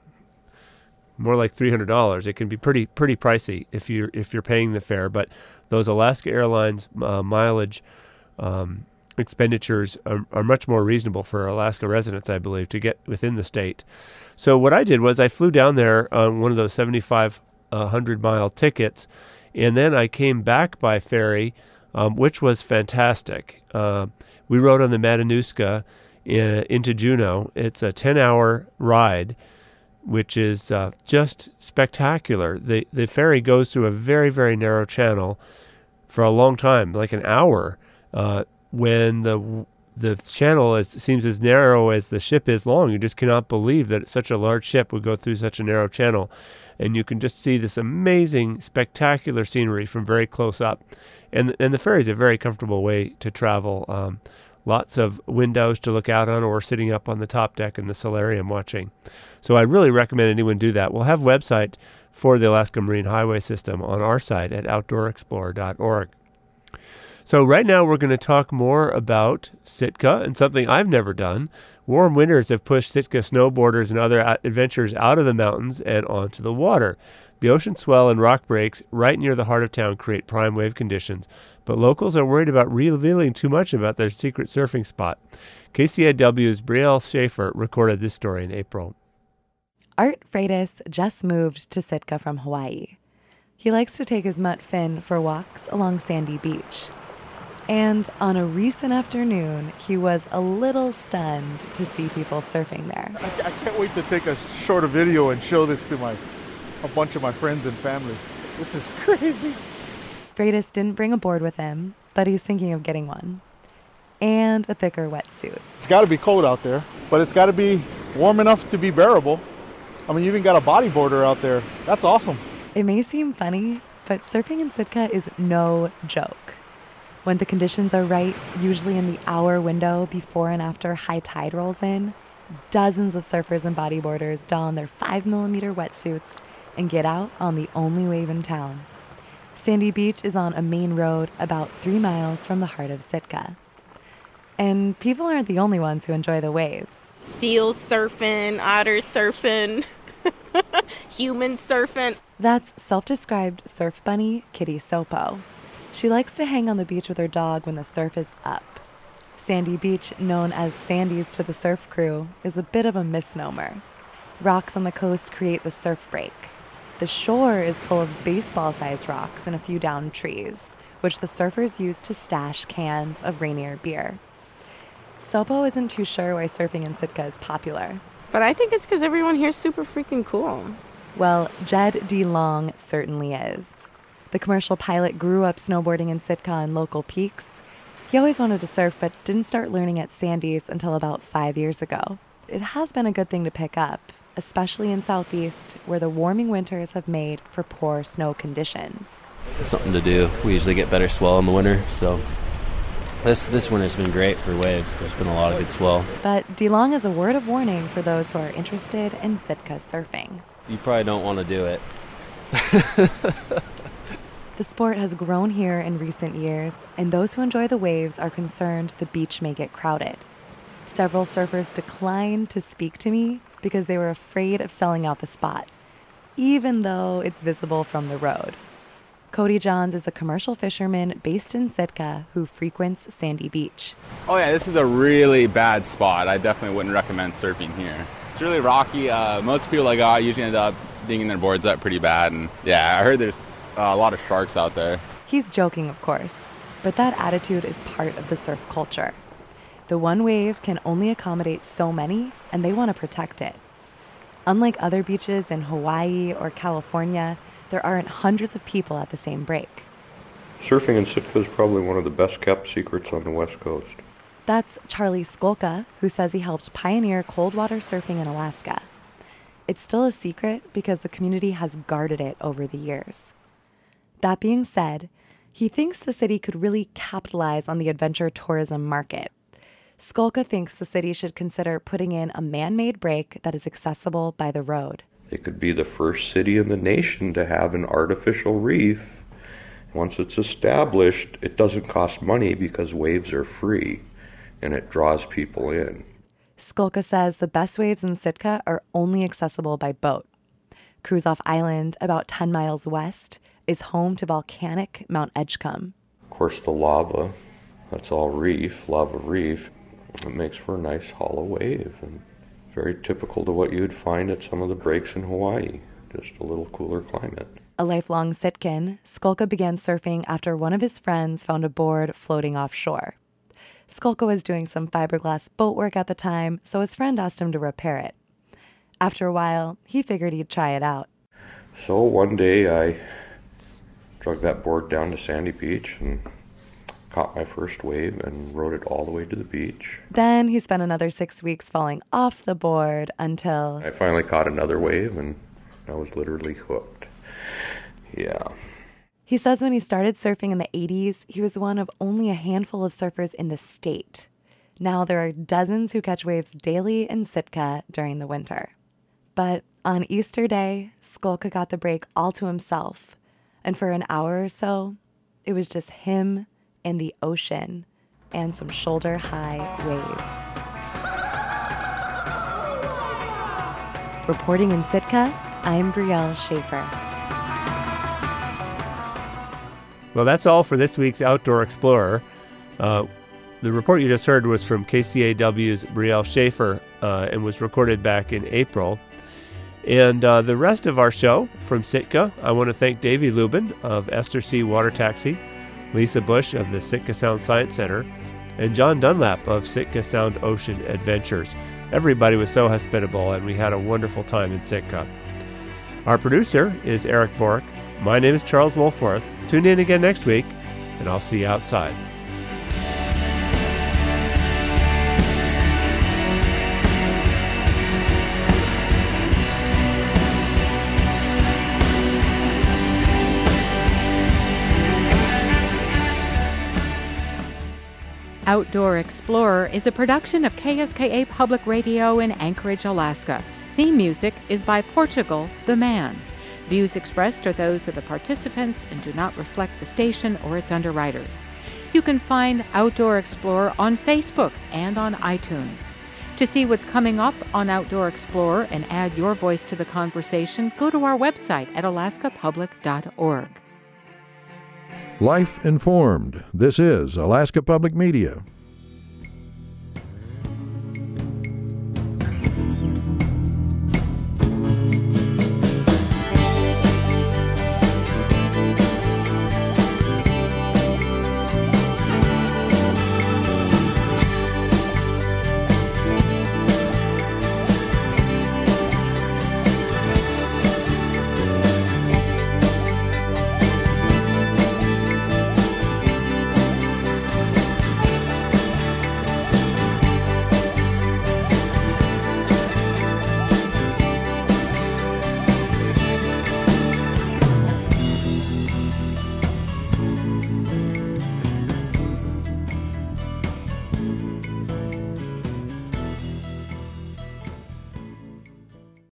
more like three hundred dollars. It can be pretty pretty pricey if you're if you're paying the fare. But those Alaska Airlines uh, mileage um, expenditures are, are much more reasonable for Alaska residents, I believe, to get within the state. So what I did was I flew down there on one of those seventy-five hundred mile tickets, and then I came back by ferry, um, which was fantastic. Uh, we rode on the Matanuska in, into Juneau. It's a ten-hour ride, which is uh, just spectacular. The the ferry goes through a very, very narrow channel for a long time, like an hour, uh, when the the channel is, seems as narrow as the ship is long. You just cannot believe that such a large ship would go through such a narrow channel. And you can just see this amazing, spectacular scenery from very close up. And, and the ferry is a very comfortable way to travel. Um, lots of windows to look out on or sitting up on the top deck in the solarium watching. So I really recommend anyone do that. We'll have a website for the Alaska Marine Highway System on our site at outdoor explorer dot org. So right now we're going to talk more about Sitka and something I've never done. Warm winters have pushed Sitka snowboarders and other adventurers out of the mountains and onto the water. The ocean swell and rock breaks right near the heart of town create prime wave conditions, but locals are worried about revealing too much about their secret surfing spot. K C A W's Brielle Schaefer recorded this story in April. Art Freitas just moved to Sitka from Hawaii. He likes to take his mutt fin for walks along Sandy Beach. And on a recent afternoon, he was a little stunned to see people surfing there. I, I can't wait to take a shorter video and show this to my a bunch of my friends and family. This is crazy. Freitas didn't bring a board with him, but he's thinking of getting one. And a thicker wetsuit. It's got to be cold out there, but it's got to be warm enough to be bearable. I mean, you even got a bodyboarder out there. That's awesome. It may seem funny, but surfing in Sitka is no joke. When the conditions are right, usually in the hour window before and after high tide rolls in, dozens of surfers and bodyboarders don their five millimeter wetsuits and get out on the only wave in town. Sandy Beach is on a main road about three miles from the heart of Sitka. And people aren't the only ones who enjoy the waves. Seals surfing, otters surfing, humans surfing. That's self-described surf bunny Kitty Sopo. She likes to hang on the beach with her dog when the surf is up. Sandy Beach, known as Sandy's to the surf crew, is a bit of a misnomer. Rocks on the coast create the surf break. The shore is full of baseball-sized rocks and a few downed trees, which the surfers use to stash cans of Rainier beer. Sopo isn't too sure why surfing in Sitka is popular. But I think it's because everyone here is super freaking cool. Well, Jed DeLong certainly is. The commercial pilot grew up snowboarding in Sitka on local peaks. He always wanted to surf, but didn't start learning at Sandy's until about five years ago. It has been a good thing to pick up, especially in Southeast, where the warming winters have made for poor snow conditions. Something to do. We usually get better swell in the winter, so this this winter's been great for waves. There's been a lot of good swell. But DeLong has a word of warning for those who are interested in Sitka surfing. You probably don't want to do it. The sport has grown here in recent years, and those who enjoy the waves are concerned the beach may get crowded. Several surfers declined to speak to me because they were afraid of selling out the spot, even though it's visible from the road. Cody Johns is a commercial fisherman based in Sitka who frequents Sandy Beach. Oh yeah, this is a really bad spot. I definitely wouldn't recommend surfing here. It's really rocky. Uh, most people I got usually end up dinging their boards up pretty bad. And yeah, I heard there's uh, a lot of sharks out there. He's joking, of course, but that attitude is part of the surf culture. The one wave can only accommodate so many, and they want to protect it. Unlike other beaches in Hawaii or California, there aren't hundreds of people at the same break. Surfing in Sitka is probably one of the best-kept secrets on the West Coast. That's Charlie Skolka, who says he helped pioneer cold water surfing in Alaska. It's still a secret because the community has guarded it over the years. That being said, he thinks the city could really capitalize on the adventure tourism market. Skolka thinks the city should consider putting in a man-made break that is accessible by the road. It could be the first city in the nation to have an artificial reef. Once it's established, it doesn't cost money because waves are free, and it draws people in. Skolka says the best waves in Sitka are only accessible by boat. Kruzof Island, about ten miles west, is home to volcanic Mount Edgecumbe. Of course, the lava, that's all reef, lava reef. It makes for a nice hollow wave, and very typical to what you'd find at some of the breaks in Hawaii, just a little cooler climate. A lifelong Sitkin, Skolka began surfing after one of his friends found a board floating offshore. Skolka was doing some fiberglass boat work at the time, so his friend asked him to repair it. After a while, he figured he'd try it out. So one day I drug that board down to Sandy Beach and caught my first wave and rode it all the way to the beach. Then he spent another six weeks falling off the board until... I finally caught another wave and I was literally hooked. Yeah. He says when he started surfing in the eighties, he was one of only a handful of surfers in the state. Now there are dozens who catch waves daily in Sitka during the winter. But on Easter Day, Skolka got the break all to himself. And for an hour or so, it was just him and the ocean and some shoulder-high waves. Reporting in Sitka, I'm Brielle Schaefer. Well, that's all for this week's Outdoor Explorer. Uh, the report you just heard was from K C A W's Brielle Schaefer uh, and was recorded back in April. And uh, the rest of our show from Sitka, I want to thank Davey Lubin of Esther C. Water Taxi, Lisa Bush of the Sitka Sound Science Center, and John Dunlap of Sitka Sound Ocean Adventures. Everybody was so hospitable, and we had a wonderful time in Sitka. Our producer is Eric Bork. My name is Charles Wolforth. Tune in again next week, and I'll see you outside. Outdoor Explorer is a production of K S K A Public Radio in Anchorage, Alaska. Theme music is by Portugal the Man. Views expressed are those of the participants and do not reflect the station or its underwriters. You can find Outdoor Explorer on Facebook and on iTunes. To see what's coming up on Outdoor Explorer and add your voice to the conversation, go to our website at alaska public dot org. Life informed. This is Alaska Public Media.